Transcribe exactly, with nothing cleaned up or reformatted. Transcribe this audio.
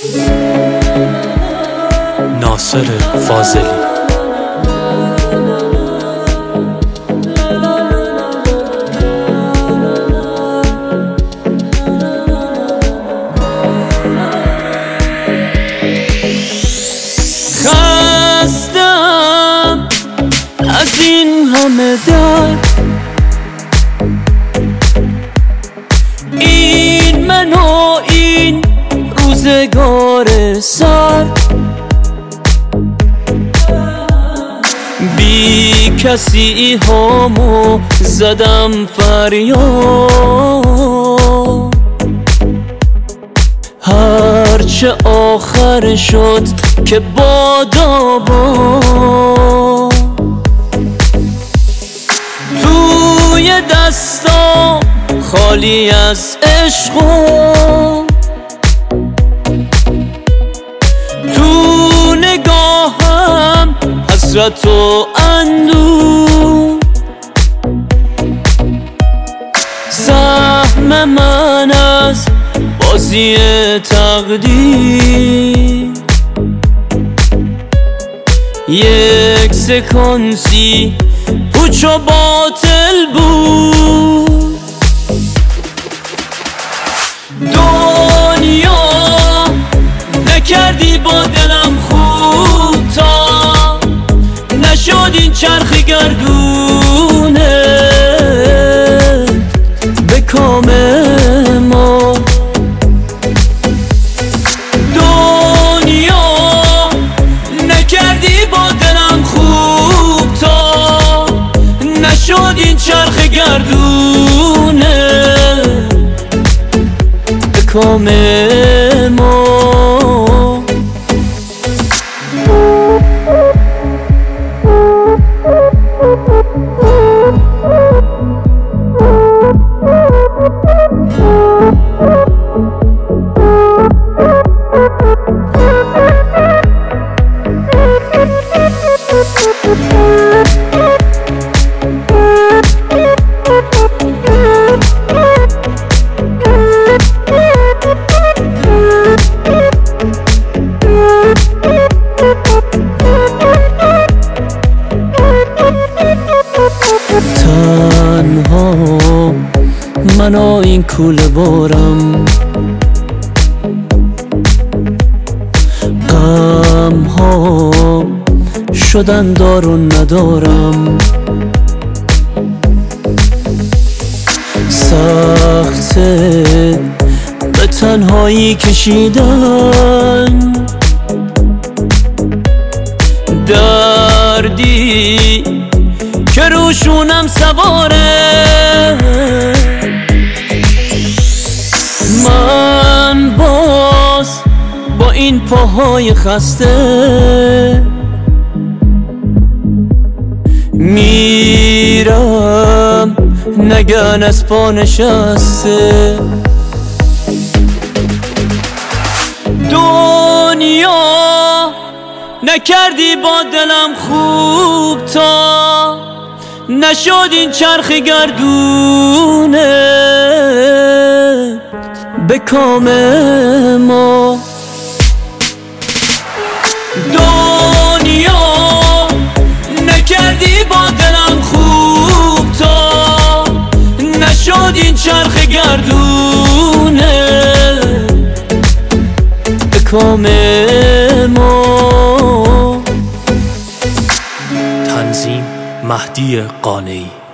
ناصر فاضلی. خستم از این همه درد، این من و این روزگار سرد، بی کسی هامو زدم فریاد، هرچه آخر شد که بادا با توی دستام خالی از عشق و تو نگاهم حسرت و اندوه، سهم من از بازی تقدیر یک سکانسی پوچ و باطل بود. دنیا نکردی با دلم خوب تا نشد این چرخ گردونه به کام ما. دنیا نکردی با دلم خوب تا نشد این چرخ گردونه به کام ما. تنها من و این کوله بارم، غم ها شدن دار و ندارم، سخته به تنهایی کشیدن، دردی که روشونم سواره، من باز با این پاهای خسته میرم نگن از پا نشسته. دنیا نکردی با دلم خوب تا نشد این چرخ گردونه به کام ما. دنیا نکردی با دلم خوب تا نشد این چرخ گردونه به کام ما. تنظیم مهدی قانعی.